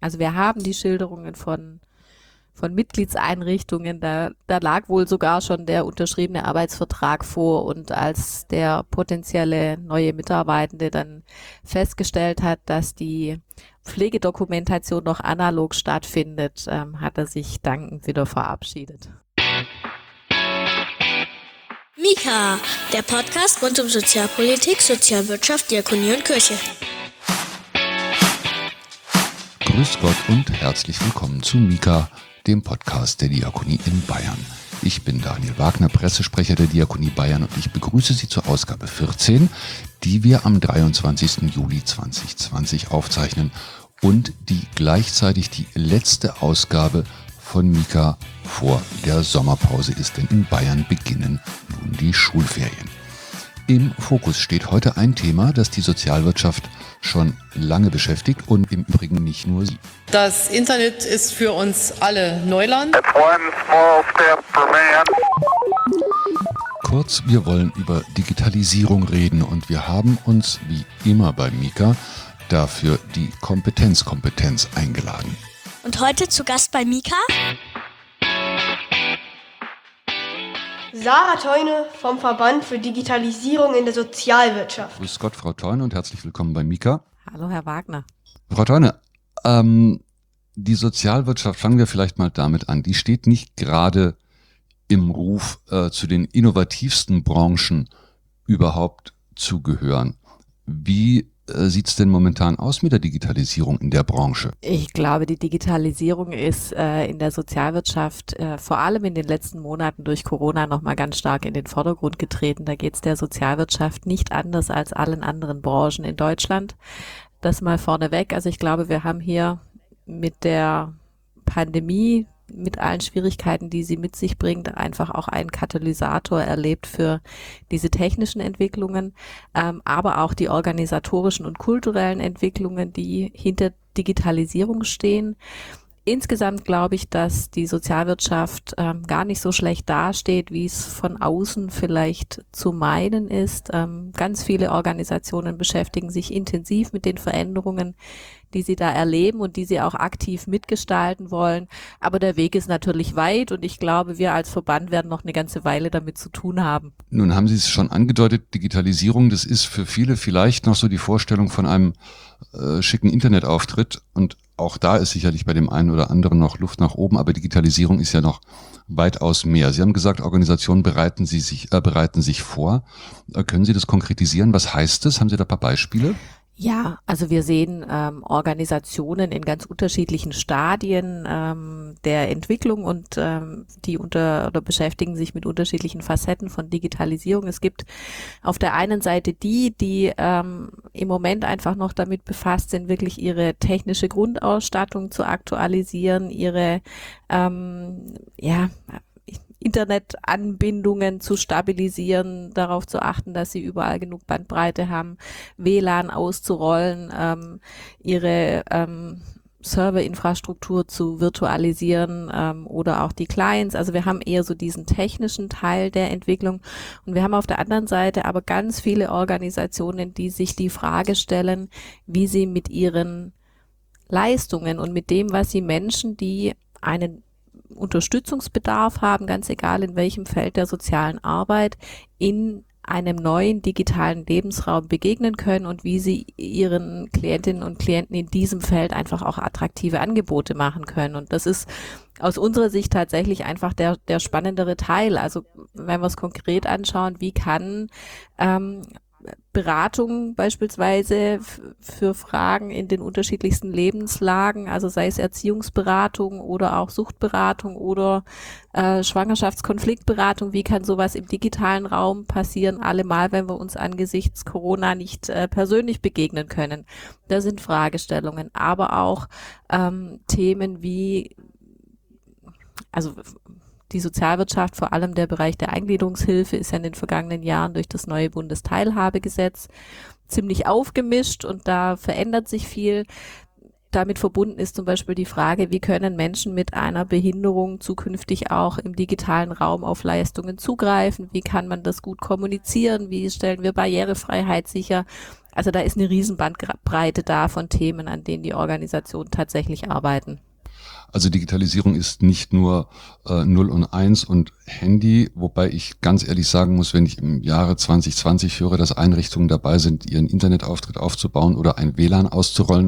Also wir haben die Schilderungen von Mitgliedseinrichtungen, da lag wohl sogar schon der unterschriebene Arbeitsvertrag vor, und als der potenzielle neue Mitarbeitende dann festgestellt hat, dass die Pflegedokumentation noch analog stattfindet, hat er sich dankend wieder verabschiedet. Mika, der Podcast rund um Sozialpolitik, Sozialwirtschaft, Diakonie und Kirche. Grüß Gott und herzlich willkommen zu Mika, dem Podcast der Diakonie in Bayern. Ich bin Daniel Wagner, Pressesprecher der Diakonie Bayern, und ich begrüße Sie zur Ausgabe 14, die wir am 23. Juli 2020 aufzeichnen und die gleichzeitig die letzte Ausgabe von Mika vor der Sommerpause ist, denn in Bayern beginnen nun die Schulferien. Im Fokus steht heute ein Thema, das die Sozialwirtschaft schon lange beschäftigt und im Übrigen nicht nur sie. Das Internet ist für uns alle Neuland. Kurz, wir wollen über Digitalisierung reden, und wir haben uns wie immer bei Mika dafür die Kompetenz eingeladen. Und heute zu Gast bei Mika Sarah Theune vom Verband für Digitalisierung in der Sozialwirtschaft. Grüß Gott, Frau Theune, und herzlich willkommen bei Mika. Hallo, Herr Wagner. Frau Theune, die Sozialwirtschaft, fangen wir vielleicht mal damit an, die steht nicht gerade im Ruf, zu den innovativsten Branchen überhaupt zu gehören. Wie sieht es denn momentan aus mit der Digitalisierung in der Branche? Ich glaube, die Digitalisierung ist in der Sozialwirtschaft vor allem in den letzten Monaten durch Corona nochmal ganz stark in den Vordergrund getreten. Da geht es der Sozialwirtschaft nicht anders als allen anderen Branchen in Deutschland. Das mal vorneweg. Also ich glaube, wir haben hier mit der Pandemie, mit allen Schwierigkeiten, die sie mit sich bringt, einfach auch einen Katalysator erlebt für diese technischen Entwicklungen, aber auch die organisatorischen und kulturellen Entwicklungen, die hinter Digitalisierung stehen. Insgesamt glaube ich, dass die Sozialwirtschaft gar nicht so schlecht dasteht, wie es von außen vielleicht zu meinen ist. Ganz viele Organisationen beschäftigen sich intensiv mit den Veränderungen, die sie da erleben und die sie auch aktiv mitgestalten wollen. Aber der Weg ist natürlich weit, und ich glaube, wir als Verband werden noch eine ganze Weile damit zu tun haben. Nun haben Sie es schon angedeutet, Digitalisierung, das ist für viele vielleicht noch so die Vorstellung von einem schicken Internetauftritt, und auch da ist sicherlich bei dem einen oder anderen noch Luft nach oben, aber Digitalisierung ist ja noch weitaus mehr. Sie haben gesagt, Organisationen bereiten sich vor. Können Sie das konkretisieren? Was heißt das? Haben Sie da ein paar Beispiele? Ja, also wir sehen Organisationen in ganz unterschiedlichen Stadien der Entwicklung, und die oder beschäftigen sich mit unterschiedlichen Facetten von Digitalisierung. Es gibt auf der einen Seite die im Moment einfach noch damit befasst sind, wirklich ihre technische Grundausstattung zu aktualisieren, ihre Internetanbindungen zu stabilisieren, darauf zu achten, dass sie überall genug Bandbreite haben, WLAN auszurollen, ihre Serverinfrastruktur zu virtualisieren oder auch die Clients. Also wir haben eher so diesen technischen Teil der Entwicklung, und wir haben auf der anderen Seite aber ganz viele Organisationen, die sich die Frage stellen, wie sie mit ihren Leistungen und mit dem, was sie Menschen, die einen Unterstützungsbedarf haben, ganz egal in welchem Feld der sozialen Arbeit, in einem neuen digitalen Lebensraum begegnen können und wie sie ihren Klientinnen und Klienten in diesem Feld einfach auch attraktive Angebote machen können. Und das ist aus unserer Sicht tatsächlich einfach der spannendere Teil. Also wenn wir es konkret anschauen, wie kann Beratung beispielsweise für Fragen in den unterschiedlichsten Lebenslagen, also sei es Erziehungsberatung oder auch Suchtberatung oder Schwangerschaftskonfliktberatung, wie kann sowas im digitalen Raum passieren, allemal, wenn wir uns angesichts Corona nicht persönlich begegnen können. Da sind Fragestellungen, aber auch Themen wie, also die Sozialwirtschaft, vor allem der Bereich der Eingliederungshilfe, ist ja in den vergangenen Jahren durch das neue Bundesteilhabegesetz ziemlich aufgemischt, und da verändert sich viel. damit verbunden ist zum Beispiel die Frage, wie können Menschen mit einer Behinderung zukünftig auch im digitalen Raum auf Leistungen zugreifen? Wie kann man das gut kommunizieren? Wie stellen wir Barrierefreiheit sicher? Also da ist eine riesen Bandbreite da von Themen, an denen die Organisationen tatsächlich arbeiten. Also Digitalisierung ist nicht nur 0 und 1 und Handy, wobei ich ganz ehrlich sagen muss, wenn ich im Jahre 2020 höre, dass Einrichtungen dabei sind, ihren Internetauftritt aufzubauen oder ein WLAN auszurollen,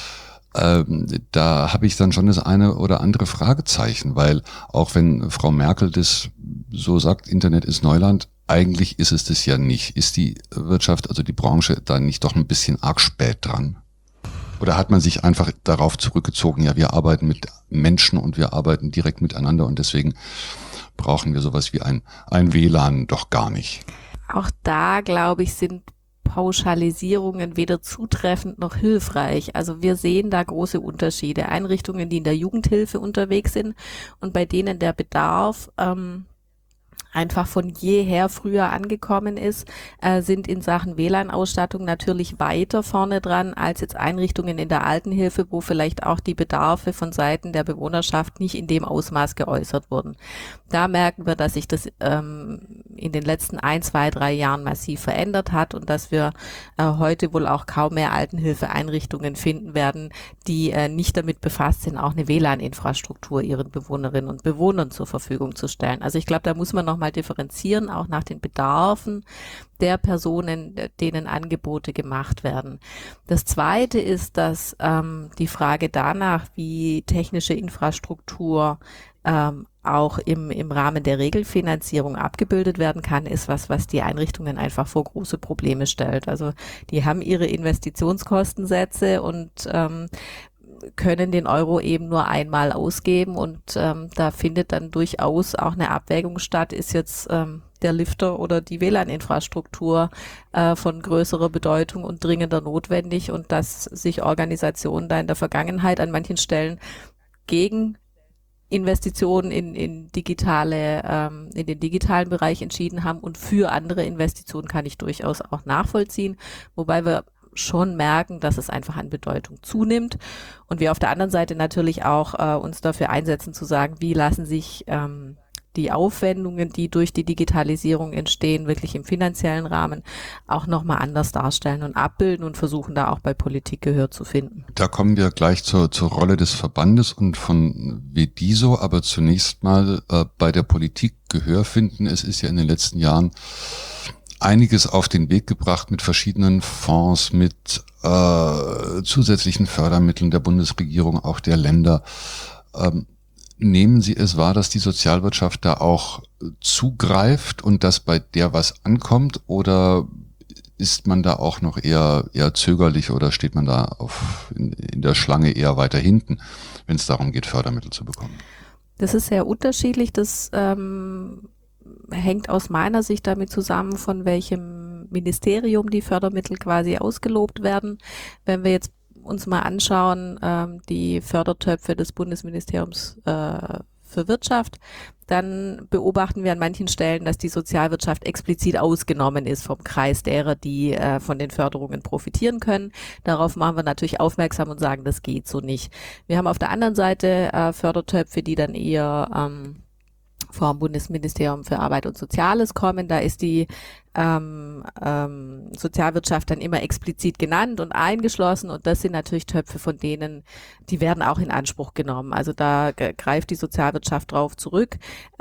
da habe ich dann schon das eine oder andere Fragezeichen, weil auch wenn Frau Merkel das so sagt, Internet ist Neuland, eigentlich ist es das ja nicht. Ist die Wirtschaft, also die Branche, da nicht doch ein bisschen arg spät dran? Oder hat man sich einfach darauf zurückgezogen, ja, wir arbeiten mit Menschen und wir arbeiten direkt miteinander und deswegen brauchen wir sowas wie ein WLAN doch gar nicht? Auch da, glaube ich, sind Pauschalisierungen weder zutreffend noch hilfreich. Also wir sehen da große Unterschiede. Einrichtungen, die in der Jugendhilfe unterwegs sind und bei denen der Bedarf einfach von jeher früher angekommen ist, sind in Sachen WLAN-Ausstattung natürlich weiter vorne dran als jetzt Einrichtungen in der Altenhilfe, wo vielleicht auch die Bedarfe von Seiten der Bewohnerschaft nicht in dem Ausmaß geäußert wurden. Da merken wir, dass sich das in den letzten 1, 2, 3 Jahren massiv verändert hat und dass wir heute wohl auch kaum mehr Altenhilfeeinrichtungen finden werden, die nicht damit befasst sind, auch eine WLAN-Infrastruktur ihren Bewohnerinnen und Bewohnern zur Verfügung zu stellen. Also ich glaube, da muss man noch mal differenzieren, auch nach den Bedarfen der Personen, denen Angebote gemacht werden. Das Zweite ist, dass die Frage danach, wie technische Infrastruktur auch im Rahmen der Regelfinanzierung abgebildet werden kann, ist was die Einrichtungen einfach vor große Probleme stellt. Also die haben ihre Investitionskostensätze und können den Euro eben nur einmal ausgeben und da findet dann durchaus auch eine Abwägung statt, ist jetzt der Lifter oder die WLAN-Infrastruktur von größerer Bedeutung und dringender notwendig und dass sich Organisationen da in der Vergangenheit an manchen Stellen gegen Investitionen in den digitalen Bereich entschieden haben und für andere Investitionen kann ich durchaus auch nachvollziehen, wobei wir schon merken, dass es einfach an Bedeutung zunimmt und wir auf der anderen Seite natürlich auch uns dafür einsetzen zu sagen, wie lassen sich die Aufwendungen, die durch die Digitalisierung entstehen, wirklich im finanziellen Rahmen auch nochmal anders darstellen und abbilden und versuchen da auch bei Politik Gehör zu finden. Da kommen wir gleich zur Rolle des Verbandes und von WEDISO, aber zunächst mal bei der Politik Gehör finden. Es ist ja in den letzten Jahren einiges auf den Weg gebracht mit verschiedenen Fonds, mit zusätzlichen Fördermitteln der Bundesregierung, auch der Länder. Nehmen Sie es wahr, dass die Sozialwirtschaft da auch zugreift und dass bei der was ankommt oder ist man da auch noch eher zögerlich oder steht man da in der Schlange eher weiter hinten, wenn es darum geht, Fördermittel zu bekommen? Das ist sehr unterschiedlich. Das hängt aus meiner Sicht damit zusammen, von welchem Ministerium die Fördermittel quasi ausgelobt werden. Wenn wir jetzt uns mal anschauen, die Fördertöpfe des Bundesministeriums für Wirtschaft, dann beobachten wir an manchen Stellen, dass die Sozialwirtschaft explizit ausgenommen ist vom Kreis derer, die von den Förderungen profitieren können. Darauf machen wir natürlich aufmerksam und sagen, das geht so nicht. Wir haben auf der anderen Seite Fördertöpfe, die dann eher vom Bundesministerium für Arbeit und Soziales kommen. Da ist die Sozialwirtschaft dann immer explizit genannt und eingeschlossen und das sind natürlich Töpfe von denen, die werden auch in Anspruch genommen. Also da greift die Sozialwirtschaft drauf zurück.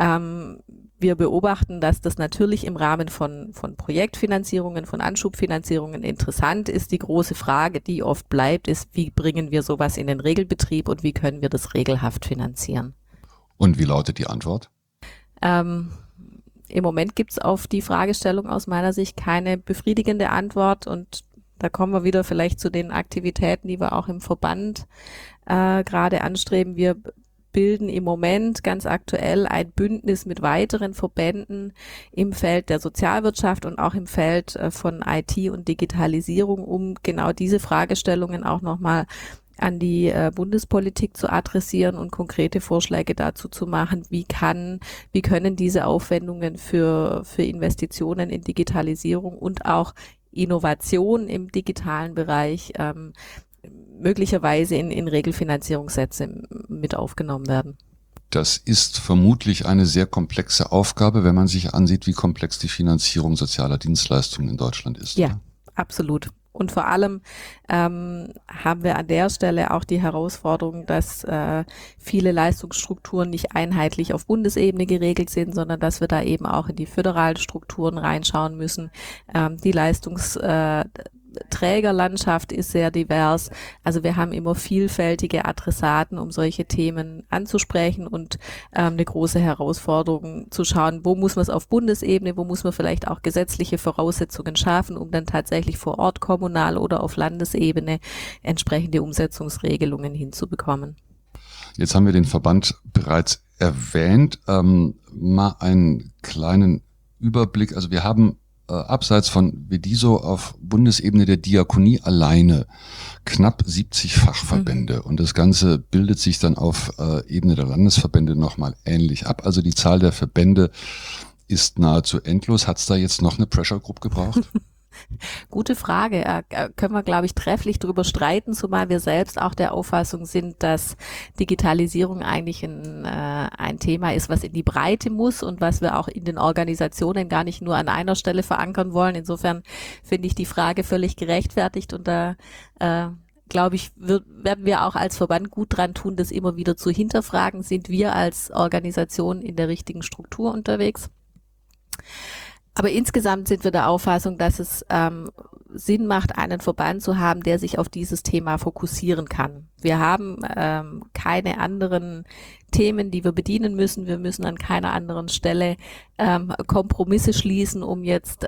Wir beobachten, dass das natürlich im Rahmen von Projektfinanzierungen, von Anschubfinanzierungen interessant ist. Die große Frage, die oft bleibt, ist, wie bringen wir sowas in den Regelbetrieb und wie können wir das regelhaft finanzieren? Und wie lautet die Antwort? Im Moment gibt's auf die Fragestellung aus meiner Sicht keine befriedigende Antwort und da kommen wir wieder vielleicht zu den Aktivitäten, die wir auch im Verband gerade anstreben. Wir bilden im Moment ganz aktuell ein Bündnis mit weiteren Verbänden im Feld der Sozialwirtschaft und auch im Feld von IT und Digitalisierung, um genau diese Fragestellungen auch nochmal an die Bundespolitik zu adressieren und konkrete Vorschläge dazu zu machen, wie können diese Aufwendungen für Investitionen in Digitalisierung und auch Innovation im digitalen Bereich möglicherweise in Regelfinanzierungssätze mit aufgenommen werden. Das ist vermutlich eine sehr komplexe Aufgabe, wenn man sich ansieht, wie komplex die Finanzierung sozialer Dienstleistungen in Deutschland ist. Ja, oder? absolut. Und vor allem haben wir an der Stelle auch die Herausforderung, dass viele Leistungsstrukturen nicht einheitlich auf Bundesebene geregelt sind, sondern dass wir da eben auch in die föderalen Strukturen reinschauen müssen. Die Leistungsträgerlandschaft ist sehr divers. Also wir haben immer vielfältige Adressaten, um solche Themen anzusprechen und eine große Herausforderung zu schauen, wo muss man es auf Bundesebene, wo muss man vielleicht auch gesetzliche Voraussetzungen schaffen, um dann tatsächlich vor Ort kommunal oder auf Landesebene entsprechende Umsetzungsregelungen hinzubekommen. Jetzt haben wir den Verband bereits erwähnt. Mal einen kleinen Überblick. Also wir haben abseits von VEDISO auf Bundesebene der Diakonie alleine knapp 70 Fachverbände. Und das Ganze bildet sich dann auf Ebene der Landesverbände nochmal ähnlich ab. Also die Zahl der Verbände ist nahezu endlos. Hat es da jetzt noch eine Pressure Group gebraucht? Gute Frage. Können wir, glaube ich, trefflich drüber streiten, zumal wir selbst auch der Auffassung sind, dass Digitalisierung eigentlich ein Thema ist, was in die Breite muss und was wir auch in den Organisationen gar nicht nur an einer Stelle verankern wollen. Insofern finde ich die Frage völlig gerechtfertigt und da glaube ich, werden wir auch als Verband gut dran tun, das immer wieder zu hinterfragen. Sind wir als Organisation in der richtigen Struktur unterwegs? Aber insgesamt sind wir der Auffassung, dass es Sinn macht, einen Verband zu haben, der sich auf dieses Thema fokussieren kann. Wir haben keine anderen Themen, die wir bedienen müssen. Wir müssen an keiner anderen Stelle Kompromisse schließen, um jetzt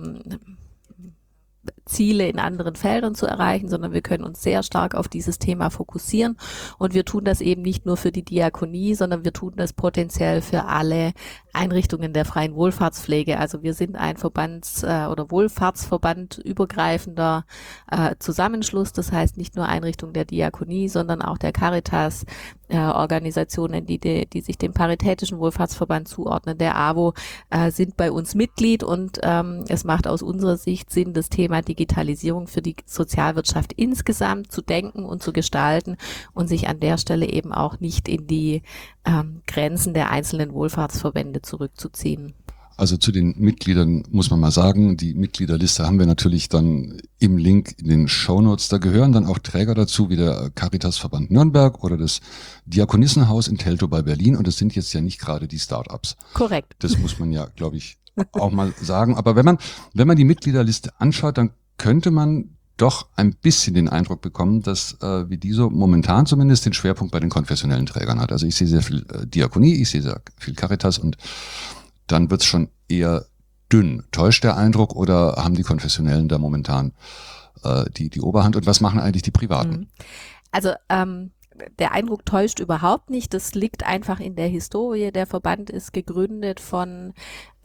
Ziele in anderen Feldern zu erreichen, sondern wir können uns sehr stark auf dieses Thema fokussieren und wir tun das eben nicht nur für die Diakonie, sondern wir tun das potenziell für alle Einrichtungen der freien Wohlfahrtspflege. Also wir sind ein oder Wohlfahrtsverband übergreifender Zusammenschluss, das heißt nicht nur Einrichtungen der Diakonie, sondern auch der Caritas, Organisationen, die sich dem Paritätischen Wohlfahrtsverband zuordnen, der AWO, sind bei uns Mitglied und es macht aus unserer Sicht Sinn, das Thema Digitalisierung für die Sozialwirtschaft insgesamt zu denken und zu gestalten und sich an der Stelle eben auch nicht in die Grenzen der einzelnen Wohlfahrtsverbände zurückzuziehen. Also zu den Mitgliedern muss man mal sagen, die Mitgliederliste haben wir natürlich dann im Link in den Shownotes. Da gehören dann auch Träger dazu, wie der Caritasverband Nürnberg oder das Diakonissenhaus in Teltow bei Berlin. Und das sind jetzt ja nicht gerade die Start-ups. Korrekt. Das muss man ja, glaube ich, auch mal sagen. Aber wenn man die Mitgliederliste anschaut, dann könnte man doch ein bisschen den Eindruck bekommen, dass VEDISO momentan zumindest den Schwerpunkt bei den konfessionellen Trägern hat. Also ich sehe sehr viel Diakonie, ich sehe sehr viel Caritas und dann wird's schon eher dünn. Täuscht der Eindruck oder haben die Konfessionellen da momentan die Oberhand? Und was machen eigentlich die Privaten? Also der Eindruck täuscht überhaupt nicht. Das liegt einfach in der Historie. Der Verband ist gegründet von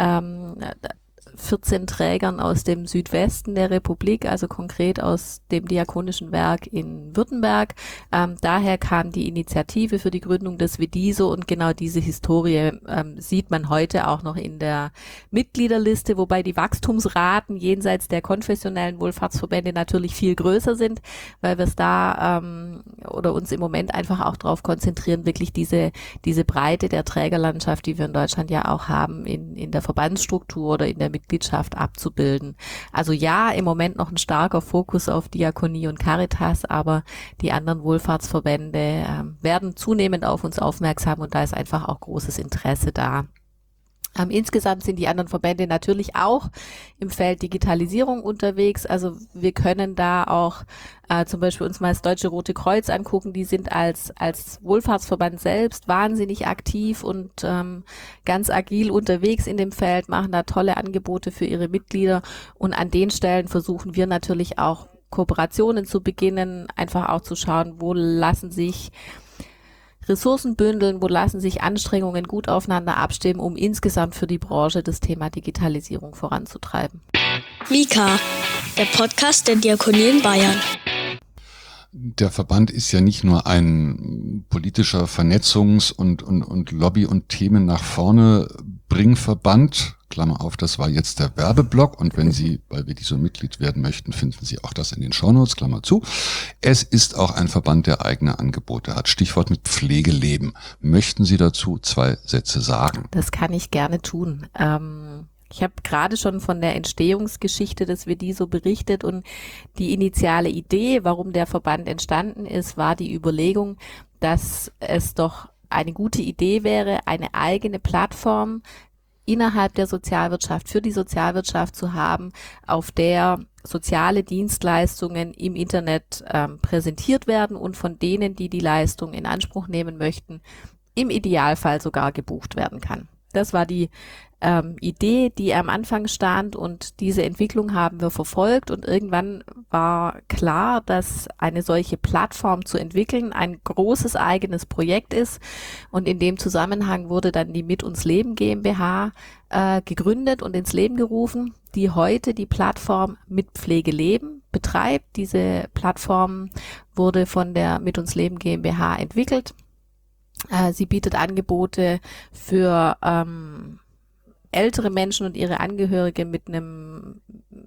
14 Trägern aus dem Südwesten der Republik, also konkret aus dem Diakonischen Werk in Württemberg. Daher kam die Initiative für die Gründung des VEDISO und genau diese Historie sieht man heute auch noch in der Mitgliederliste, wobei die Wachstumsraten jenseits der konfessionellen Wohlfahrtsverbände natürlich viel größer sind, weil wir es da oder uns im Moment einfach auch darauf konzentrieren, wirklich diese Breite der Trägerlandschaft, die wir in Deutschland ja auch haben, in der Verbandsstruktur oder in der Mitgliedschaft abzubilden. Also ja, im Moment noch ein starker Fokus auf Diakonie und Caritas, aber die anderen Wohlfahrtsverbände werden zunehmend auf uns aufmerksam und da ist einfach auch großes Interesse da. Insgesamt sind die anderen Verbände natürlich auch im Feld Digitalisierung unterwegs. Also wir können da auch zum Beispiel uns mal das Deutsche Rote Kreuz angucken. Die sind als Wohlfahrtsverband selbst wahnsinnig aktiv und ganz agil unterwegs in dem Feld, machen da tolle Angebote für ihre Mitglieder. Und an den Stellen versuchen wir natürlich auch Kooperationen zu beginnen, einfach auch zu schauen, wo lassen sich Ressourcen bündeln, wo lassen sich Anstrengungen gut aufeinander abstimmen, um insgesamt für die Branche das Thema Digitalisierung voranzutreiben. Mika, der Podcast der Diakonie in Bayern. Der Verband ist ja nicht nur ein politischer Vernetzungs- und Lobby- und Themen nach vorne Bringverband, Klammer auf, das war jetzt der Werbeblock und wenn Sie bei Vediso Mitglied werden möchten, finden Sie auch das in den Shownotes, Klammer zu. Es ist auch ein Verband, der eigene Angebote hat. Stichwort mit Pflegeleben. Möchten Sie dazu 2 Sätze sagen? Das kann ich gerne tun. Ich habe gerade schon von der Entstehungsgeschichte des Vediso berichtet und die initiale Idee, warum der Verband entstanden ist, war die Überlegung, dass es doch eine gute Idee wäre, eine eigene Plattform innerhalb der Sozialwirtschaft, für die Sozialwirtschaft zu haben, auf der soziale Dienstleistungen im Internet präsentiert werden und von denen, die die Leistung in Anspruch nehmen möchten, im Idealfall sogar gebucht werden kann. Das war die Idee, die am Anfang stand und diese Entwicklung haben wir verfolgt und irgendwann war klar, dass eine solche Plattform zu entwickeln ein großes eigenes Projekt ist und in dem Zusammenhang wurde dann die Mit uns Leben GmbH gegründet und ins Leben gerufen, die heute die Plattform Mit Pflege leben betreibt. Diese Plattform wurde von der Mit uns Leben GmbH entwickelt. Sie bietet Angebote für ältere Menschen und ihre Angehörige mit einem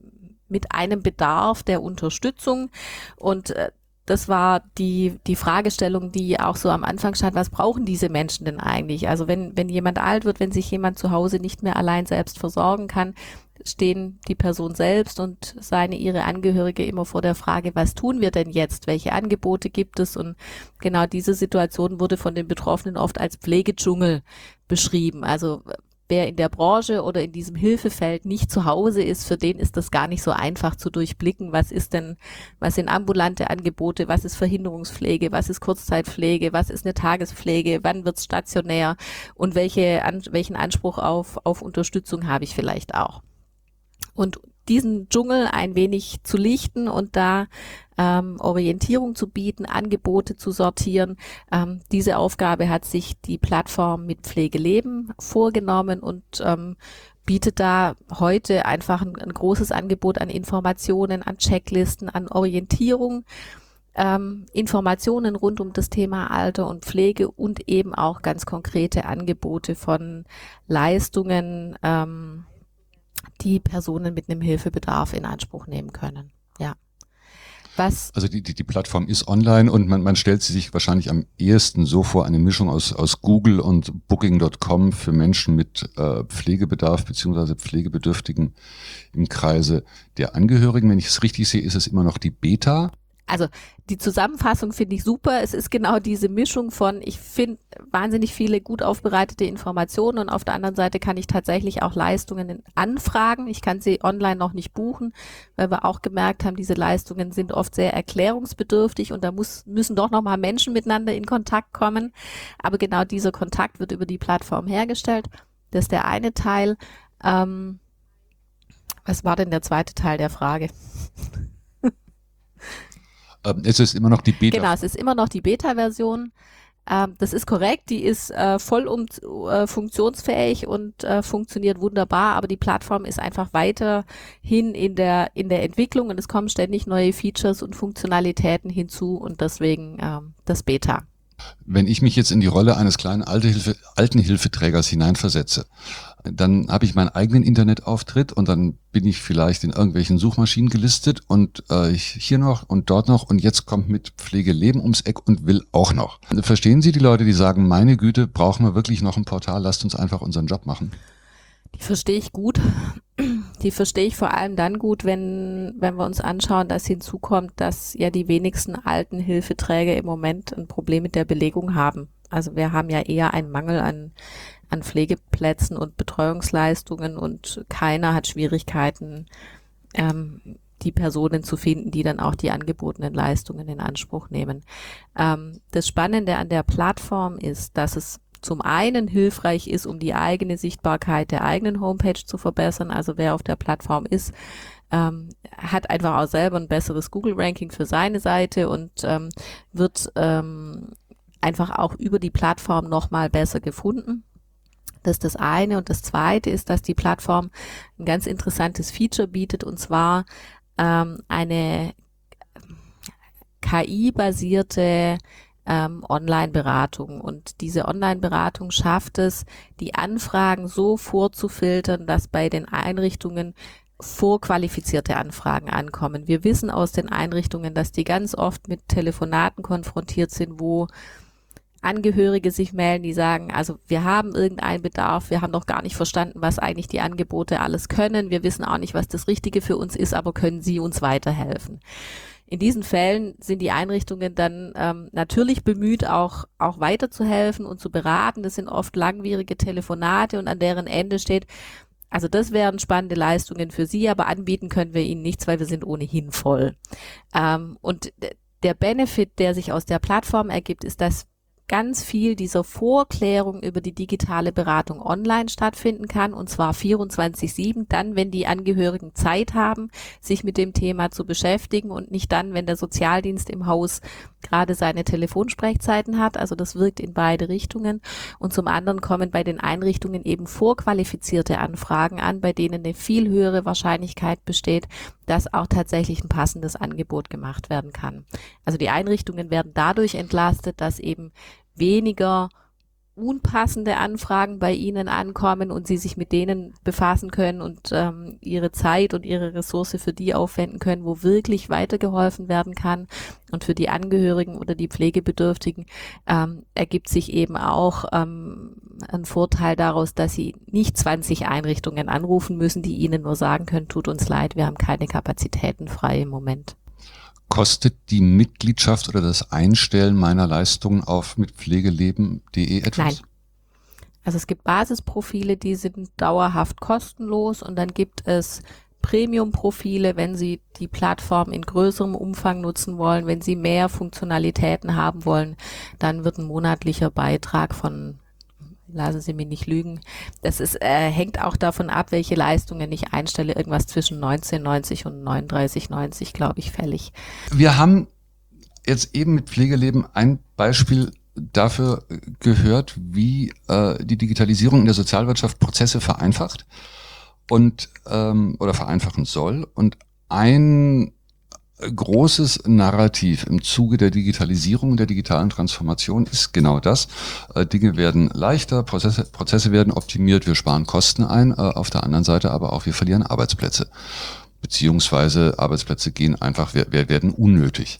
Bedarf der Unterstützung und das war die Fragestellung, die auch so am Anfang stand, was brauchen diese Menschen denn eigentlich? Also wenn jemand alt wird, wenn sich jemand zu Hause nicht mehr allein selbst versorgen kann, stehen die Person selbst und ihre Angehörige immer vor der Frage, was tun wir denn jetzt? Welche Angebote gibt es? Und genau diese Situation wurde von den Betroffenen oft als Pflegedschungel beschrieben. Also wer in der Branche oder in diesem Hilfefeld nicht zu Hause ist, für den ist das gar nicht so einfach zu durchblicken. Was sind ambulante Angebote, was ist Verhinderungspflege, was ist Kurzzeitpflege, was ist eine Tagespflege, wann wird's stationär und welchen Anspruch auf Unterstützung habe ich vielleicht auch. Und diesen Dschungel ein wenig zu lichten und da Orientierung zu bieten, Angebote zu sortieren. Diese Aufgabe hat sich die Plattform Mit Pflege leben vorgenommen und bietet da heute einfach ein großes Angebot an Informationen, an Checklisten, an Orientierung, Informationen rund um das Thema Alter und Pflege und eben auch ganz konkrete Angebote von Leistungen, die Personen mit einem Hilfebedarf in Anspruch nehmen können. Ja. Also die Plattform ist online und man stellt sie sich wahrscheinlich am ehesten so vor, eine Mischung aus Google und Booking.com für Menschen mit Pflegebedarf beziehungsweise Pflegebedürftigen im Kreise der Angehörigen. Wenn ich es richtig sehe, ist es immer noch die Beta. Also die Zusammenfassung finde ich super. Es ist genau diese Mischung von, ich finde wahnsinnig viele gut aufbereitete Informationen und auf der anderen Seite kann ich tatsächlich auch Leistungen anfragen. Ich kann sie online noch nicht buchen, weil wir auch gemerkt haben, diese Leistungen sind oft sehr erklärungsbedürftig und da müssen doch nochmal Menschen miteinander in Kontakt kommen. Aber genau dieser Kontakt wird über die Plattform hergestellt. Das ist der eine Teil. Was war denn der zweite Teil der Frage? Es ist immer noch die Beta. Genau, es ist immer noch die Beta-Version. Das ist korrekt, die ist voll funktionsfähig und funktioniert wunderbar, aber die Plattform ist einfach weiterhin in der Entwicklung und es kommen ständig neue Features und Funktionalitäten hinzu und deswegen das Beta. Wenn ich mich jetzt in die Rolle eines kleinen Altenhilfeträgers hineinversetze, dann habe ich meinen eigenen Internetauftritt und dann bin ich vielleicht in irgendwelchen Suchmaschinen gelistet und hier noch und dort noch und jetzt kommt Mit Pflege leben ums Eck und will auch noch. Verstehen Sie die Leute, die sagen, meine Güte, brauchen wir wirklich noch ein Portal, lasst uns einfach unseren Job machen? Die verstehe ich gut. Die verstehe ich vor allem dann gut, wenn wir uns anschauen, dass hinzukommt, dass ja die wenigsten Altenhilfeträger im Moment ein Problem mit der Belegung haben. Also wir haben ja eher einen Mangel an Pflegeplätzen und Betreuungsleistungen und keiner hat Schwierigkeiten, die Personen zu finden, die dann auch die angebotenen Leistungen in Anspruch nehmen. Das Spannende an der Plattform ist, dass es zum einen hilfreich ist, um die eigene Sichtbarkeit der eigenen Homepage zu verbessern. Also wer auf der Plattform ist, hat einfach auch selber ein besseres Google-Ranking für seine Seite und wird einfach auch über die Plattform nochmal besser gefunden. Das ist das eine. Und das zweite ist, dass die Plattform ein ganz interessantes Feature bietet, und zwar eine KI-basierte Online-Beratung. Und diese Online-Beratung schafft es, die Anfragen so vorzufiltern, dass bei den Einrichtungen vorqualifizierte Anfragen ankommen. Wir wissen aus den Einrichtungen, dass die ganz oft mit Telefonaten konfrontiert sind, wo Angehörige sich melden, die sagen, also wir haben irgendeinen Bedarf, wir haben noch gar nicht verstanden, was eigentlich die Angebote alles können, wir wissen auch nicht, was das Richtige für uns ist, aber können Sie uns weiterhelfen? In diesen Fällen sind die Einrichtungen dann natürlich bemüht, auch weiterzuhelfen und zu beraten. Das sind oft langwierige Telefonate und an deren Ende steht, also das wären spannende Leistungen für Sie, aber anbieten können wir Ihnen nichts, weil wir sind ohnehin voll. Und der Benefit, der sich aus der Plattform ergibt, ist, dass ganz viel dieser Vorklärung über die digitale Beratung online stattfinden kann, und zwar 24/7, dann, wenn die Angehörigen Zeit haben, sich mit dem Thema zu beschäftigen und nicht dann, wenn der Sozialdienst im Haus gerade seine Telefonsprechzeiten hat. Also das wirkt in beide Richtungen. Und zum anderen kommen bei den Einrichtungen eben vorqualifizierte Anfragen an, bei denen eine viel höhere Wahrscheinlichkeit besteht, dass auch tatsächlich ein passendes Angebot gemacht werden kann. Also die Einrichtungen werden dadurch entlastet, dass eben weniger unpassende Anfragen bei Ihnen ankommen und Sie sich mit denen befassen können und Ihre Zeit und Ihre Ressource für die aufwenden können, wo wirklich weitergeholfen werden kann. Und für die Angehörigen oder die Pflegebedürftigen ergibt sich eben auch ein Vorteil daraus, dass Sie nicht 20 Einrichtungen anrufen müssen, die Ihnen nur sagen können, tut uns leid, wir haben keine Kapazitäten frei im Moment. Kostet die Mitgliedschaft oder das Einstellen meiner Leistungen auf mitpflegeleben.de etwas? Nein. Also es gibt Basisprofile, die sind dauerhaft kostenlos, und dann gibt es Premium-Profile, wenn Sie die Plattform in größerem Umfang nutzen wollen, wenn Sie mehr Funktionalitäten haben wollen, dann wird ein monatlicher Beitrag von, lassen Sie mich nicht lügen, das ist, hängt auch davon ab, welche Leistungen ich einstelle, irgendwas zwischen 19,90 und 39,90, glaube ich, fällig. Wir haben jetzt eben mit Pflegeleben ein Beispiel dafür gehört, wie die Digitalisierung in der Sozialwirtschaft Prozesse vereinfacht und oder vereinfachen soll. Und ein großes Narrativ im Zuge der Digitalisierung und der digitalen Transformation ist genau das. Dinge werden leichter, Prozesse werden optimiert, wir sparen Kosten ein, auf der anderen Seite aber auch wir verlieren Arbeitsplätze. Beziehungsweise Arbeitsplätze werden unnötig.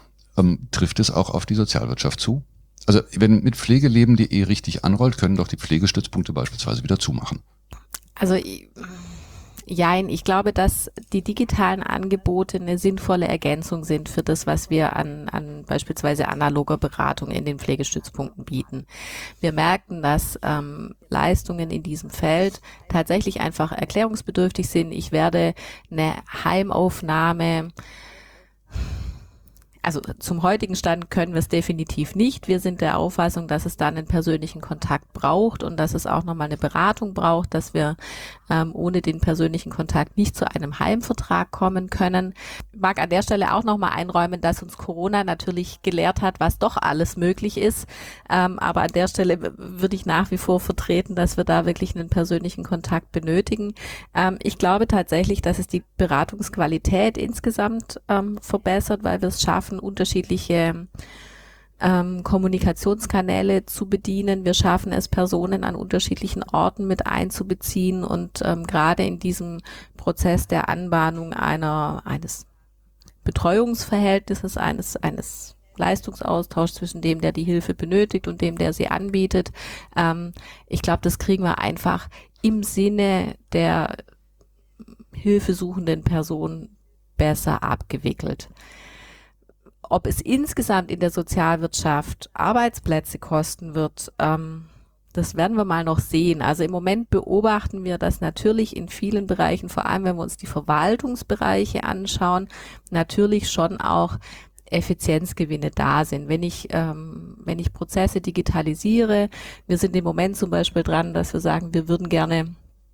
Trifft es auch auf die Sozialwirtschaft zu? Also wenn mit pflegeleben.de richtig anrollt, können doch die Pflegestützpunkte beispielsweise wieder zumachen. Also jein, ich glaube, dass die digitalen Angebote eine sinnvolle Ergänzung sind für das, was wir an beispielsweise analoger Beratung in den Pflegestützpunkten bieten. Wir merken, dass Leistungen in diesem Feld tatsächlich einfach erklärungsbedürftig sind. Ich werde eine Heimaufnahme, also zum heutigen Stand können wir es definitiv nicht. Wir sind der Auffassung, dass es dann einen persönlichen Kontakt braucht und dass es auch nochmal eine Beratung braucht, dass wir ohne den persönlichen Kontakt nicht zu einem Heimvertrag kommen können. Ich mag an der Stelle auch nochmal einräumen, dass uns Corona natürlich gelehrt hat, was doch alles möglich ist. Aber an der Stelle würde ich nach wie vor vertreten, dass wir da wirklich einen persönlichen Kontakt benötigen. Ich glaube tatsächlich, dass es die Beratungsqualität insgesamt verbessert, weil wir es schaffen, unterschiedliche Kommunikationskanäle zu bedienen. Wir schaffen es, Personen an unterschiedlichen Orten mit einzubeziehen und gerade in diesem Prozess der Anbahnung eines Betreuungsverhältnisses, eines Leistungsaustauschs zwischen dem, der die Hilfe benötigt und dem, der sie anbietet. Ich glaube, das kriegen wir einfach im Sinne der hilfesuchenden Person besser abgewickelt. Ob es insgesamt in der Sozialwirtschaft Arbeitsplätze kosten wird, das werden wir mal noch sehen. Also im Moment beobachten wir, dass natürlich in vielen Bereichen, vor allem wenn wir uns die Verwaltungsbereiche anschauen, natürlich schon auch Effizienzgewinne da sind. Wenn ich Prozesse digitalisiere, wir sind im Moment zum Beispiel dran, dass wir sagen, wir würden gerne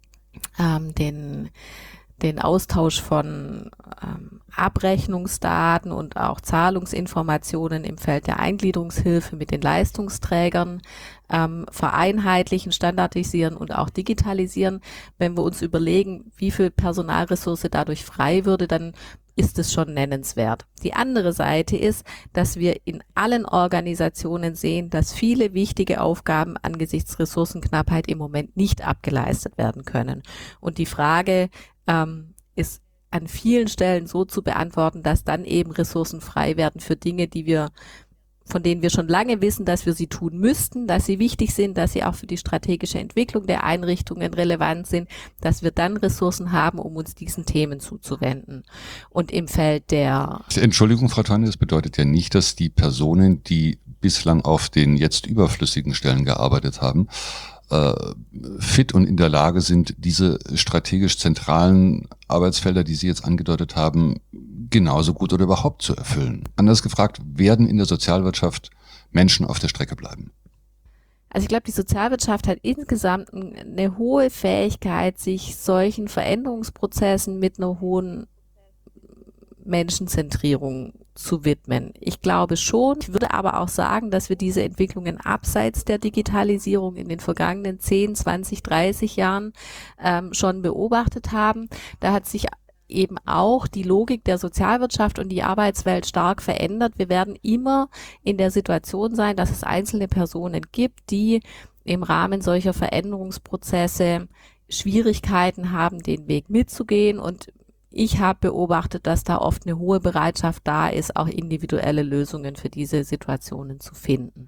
den Austausch von Abrechnungsdaten und auch Zahlungsinformationen im Feld der Eingliederungshilfe mit den Leistungsträgern vereinheitlichen, standardisieren und auch digitalisieren. Wenn wir uns überlegen, wie viel Personalressource dadurch frei würde, dann ist es schon nennenswert. Die andere Seite ist, dass wir in allen Organisationen sehen, dass viele wichtige Aufgaben angesichts Ressourcenknappheit im Moment nicht abgeleistet werden können. Und die Frage ist an vielen Stellen so zu beantworten, dass dann eben Ressourcen frei werden für Dinge, von denen wir schon lange wissen, dass wir sie tun müssten, dass sie wichtig sind, dass sie auch für die strategische Entwicklung der Einrichtungen relevant sind, dass wir dann Ressourcen haben, um uns diesen Themen zuzuwenden. Und im Feld der... Entschuldigung, Frau Tanne, das bedeutet ja nicht, dass die Personen, die bislang auf den jetzt überflüssigen Stellen gearbeitet haben, fit und in der Lage sind, diese strategisch zentralen Arbeitsfelder, die Sie jetzt angedeutet haben, genauso gut oder überhaupt zu erfüllen. Anders gefragt, werden in der Sozialwirtschaft Menschen auf der Strecke bleiben? Also ich glaube, die Sozialwirtschaft hat insgesamt eine hohe Fähigkeit, sich solchen Veränderungsprozessen mit einer hohen Menschenzentrierung zu widmen. Ich glaube schon. Ich würde aber auch sagen, dass wir diese Entwicklungen abseits der Digitalisierung in den vergangenen 10, 20, 30 Jahren schon beobachtet haben. Da hat sich eben auch die Logik der Sozialwirtschaft und die Arbeitswelt stark verändert. Wir werden immer in der Situation sein, dass es einzelne Personen gibt, die im Rahmen solcher Veränderungsprozesse Schwierigkeiten haben, den Weg mitzugehen, und ich habe beobachtet, dass da oft eine hohe Bereitschaft da ist, auch individuelle Lösungen für diese Situationen zu finden.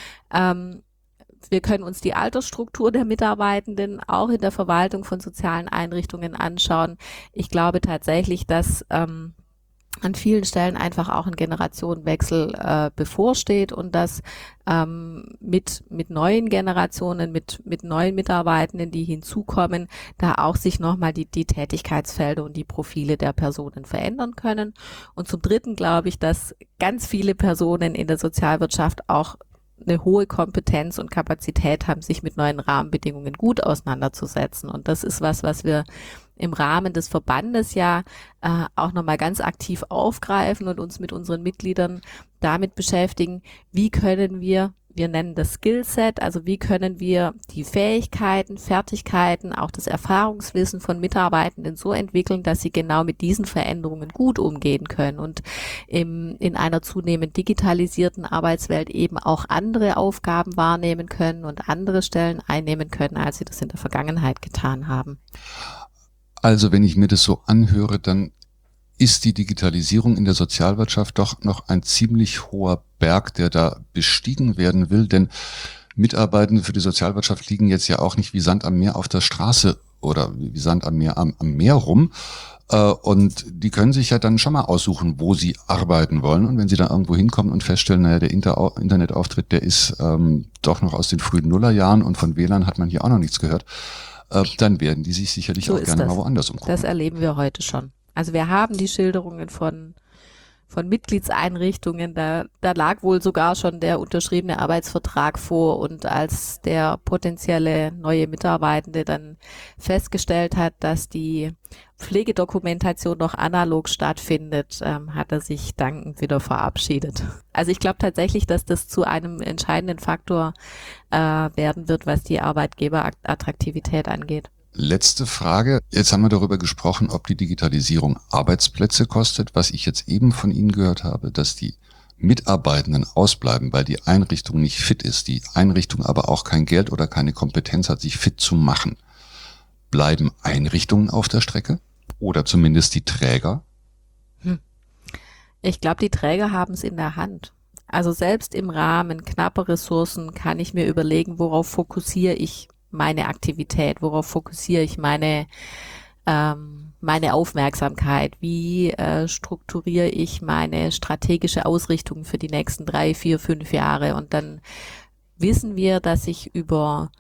Wir können uns die Altersstruktur der Mitarbeitenden auch in der Verwaltung von sozialen Einrichtungen anschauen. Ich glaube tatsächlich, dass an vielen Stellen einfach auch ein Generationenwechsel bevorsteht und dass mit neuen Generationen, mit neuen Mitarbeitenden, die hinzukommen, da auch sich nochmal die Tätigkeitsfelder und die Profile der Personen verändern können. Und zum Dritten glaube ich, dass ganz viele Personen in der Sozialwirtschaft auch eine hohe Kompetenz und Kapazität haben, sich mit neuen Rahmenbedingungen gut auseinanderzusetzen. Und das ist was wir im Rahmen des Verbandes ja auch nochmal ganz aktiv aufgreifen und uns mit unseren Mitgliedern damit beschäftigen, wie können wir nennen das Skillset, also wie können wir die Fähigkeiten, Fertigkeiten, auch das Erfahrungswissen von Mitarbeitenden so entwickeln, dass sie genau mit diesen Veränderungen gut umgehen können und in einer zunehmend digitalisierten Arbeitswelt eben auch andere Aufgaben wahrnehmen können und andere Stellen einnehmen können, als sie das in der Vergangenheit getan haben. Also wenn ich mir das so anhöre, dann ist die Digitalisierung in der Sozialwirtschaft doch noch ein ziemlich hoher Berg, der da bestiegen werden will. Denn Mitarbeitende für die Sozialwirtschaft liegen jetzt ja auch nicht wie Sand am Meer auf der Straße oder wie Sand am Meer rum. Und die können sich ja dann schon mal aussuchen, wo sie arbeiten wollen. Und wenn sie dann irgendwo hinkommen und feststellen, naja, der Internetauftritt, der ist doch noch aus den frühen Nullerjahren und von WLAN hat man hier auch noch nichts gehört, dann werden die sich sicherlich so auch gerne mal woanders umgucken. Das erleben wir heute schon. Also wir haben die Schilderungen von Mitgliedseinrichtungen, da lag wohl sogar schon der unterschriebene Arbeitsvertrag vor, und als der potenzielle neue Mitarbeitende dann festgestellt hat, dass die Pflegedokumentation noch analog stattfindet, hat er sich dankend wieder verabschiedet. Also ich glaube tatsächlich, dass das zu einem entscheidenden Faktor werden wird, was die Arbeitgeberattraktivität angeht. Letzte Frage. Jetzt haben wir darüber gesprochen, ob die Digitalisierung Arbeitsplätze kostet. Was ich jetzt eben von Ihnen gehört habe, dass die Mitarbeitenden ausbleiben, weil die Einrichtung nicht fit ist, die Einrichtung aber auch kein Geld oder keine Kompetenz hat, sich fit zu machen. Bleiben Einrichtungen auf der Strecke? Oder zumindest die Träger? Ich glaube, die Träger haben es in der Hand. Also selbst im Rahmen knapper Ressourcen kann ich mir überlegen, worauf fokussiere ich meine Aktivität, worauf fokussiere ich meine Aufmerksamkeit, wie strukturiere ich meine strategische Ausrichtung für die nächsten 3, 4, 5 Jahre. Und dann wissen wir, dass ich über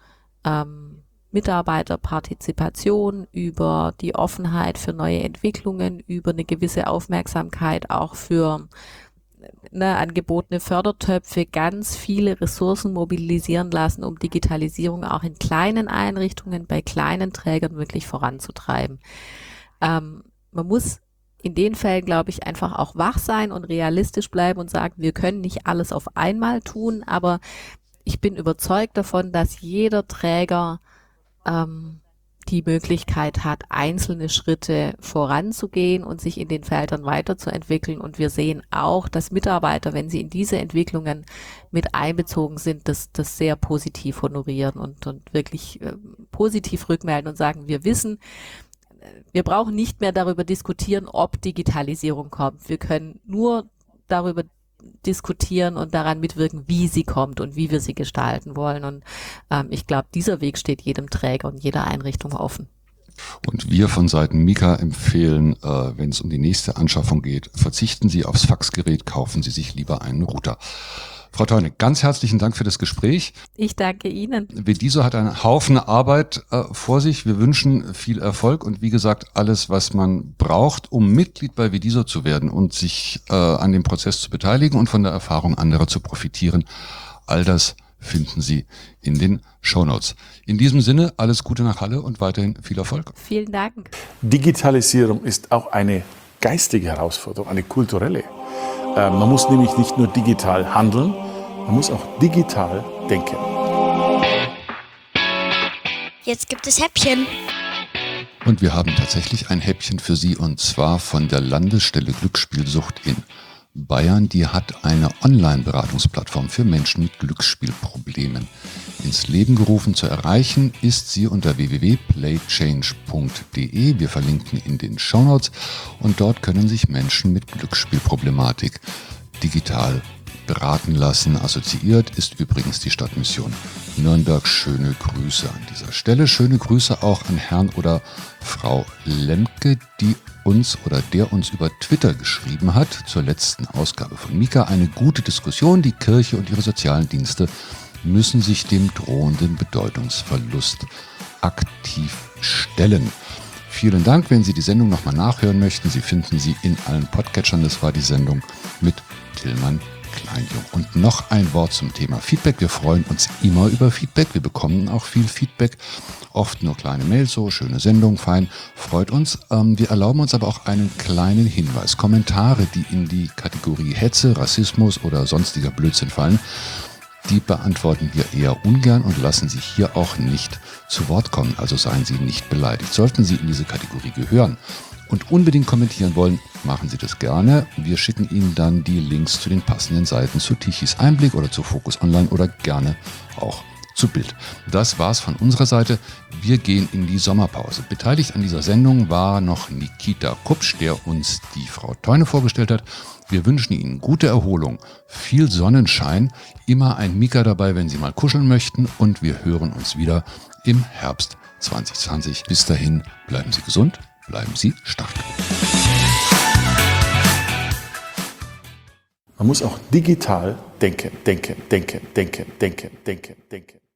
Mitarbeiterpartizipation, über die Offenheit für neue Entwicklungen, über eine gewisse Aufmerksamkeit auch für angebotene Fördertöpfe ganz viele Ressourcen mobilisieren lassen, um Digitalisierung auch in kleinen Einrichtungen, bei kleinen Trägern wirklich voranzutreiben. Man muss in den Fällen, glaube ich, einfach auch wach sein und realistisch bleiben und sagen, wir können nicht alles auf einmal tun, aber ich bin überzeugt davon, dass jeder Träger die Möglichkeit hat, einzelne Schritte voranzugehen und sich in den Feldern weiterzuentwickeln. Und wir sehen auch, dass Mitarbeiter, wenn sie in diese Entwicklungen mit einbezogen sind, das sehr positiv honorieren und wirklich positiv rückmelden und sagen, wir wissen, wir brauchen nicht mehr darüber diskutieren, ob Digitalisierung kommt. Wir können nur darüber diskutieren und daran mitwirken, wie sie kommt und wie wir sie gestalten wollen. Und ich glaube, dieser Weg steht jedem Träger und jeder Einrichtung offen. Und wir von Seiten Mika empfehlen, wenn es um die nächste Anschaffung geht, verzichten Sie aufs Faxgerät, kaufen Sie sich lieber einen Router. Frau Theune, ganz herzlichen Dank für das Gespräch. Ich danke Ihnen. Vediso hat einen Haufen Arbeit vor sich. Wir wünschen viel Erfolg und wie gesagt, alles, was man braucht, um Mitglied bei Vediso zu werden und sich an dem Prozess zu beteiligen und von der Erfahrung anderer zu profitieren. All das finden Sie in den Shownotes. In diesem Sinne, alles Gute nach Halle und weiterhin viel Erfolg. Vielen Dank. Digitalisierung ist auch eine geistige Herausforderung, eine kulturelle. Man muss nämlich nicht nur digital handeln, man muss auch digital denken. Jetzt gibt es Häppchen. Und wir haben tatsächlich ein Häppchen für Sie und zwar von der Landesstelle Glücksspielsucht in Bayern. Die hat eine Online-Beratungsplattform für Menschen mit Glücksspielproblemen ins Leben gerufen. Zu erreichen ist sie unter www.playchange.de. Wir verlinken in den Shownotes und dort können sich Menschen mit Glücksspielproblematik digital beraten lassen. Assoziiert ist übrigens die Stadtmission Nürnberg. Schöne Grüße an dieser Stelle. Schöne Grüße auch an Herrn oder Frau Lemke, der uns über Twitter geschrieben hat zur letzten Ausgabe von Mika. Eine gute Diskussion. Die Kirche und ihre sozialen Dienste müssen sich dem drohenden Bedeutungsverlust aktiv stellen. Vielen Dank. Wenn Sie die Sendung nochmal nachhören möchten, Sie finden sie in allen Podcatchern. Das war die Sendung mit Tillmann Kleinjung. Und noch ein Wort zum Thema Feedback. Wir freuen uns immer über Feedback. Wir bekommen auch viel Feedback. Oft nur kleine Mails, so schöne Sendung, fein, freut uns. Wir erlauben uns aber auch einen kleinen Hinweis. Kommentare, die in die Kategorie Hetze, Rassismus oder sonstiger Blödsinn fallen, die beantworten wir eher ungern und lassen Sie hier auch nicht zu Wort kommen. Also seien Sie nicht beleidigt. Sollten Sie in diese Kategorie gehören und unbedingt kommentieren wollen, machen Sie das gerne. Wir schicken Ihnen dann die Links zu den passenden Seiten zu Tichys Einblick oder zu Focus Online oder gerne auch zu Bild. Das war's von unserer Seite. Wir gehen in die Sommerpause. Beteiligt an dieser Sendung war noch Nikita Kupsch, der uns die Frau Theune vorgestellt hat. Wir wünschen Ihnen gute Erholung, viel Sonnenschein, immer ein Mika dabei, wenn Sie mal kuscheln möchten und wir hören uns wieder im Herbst 2020. Bis dahin, bleiben Sie gesund, bleiben Sie stark. Man muss auch digital denken.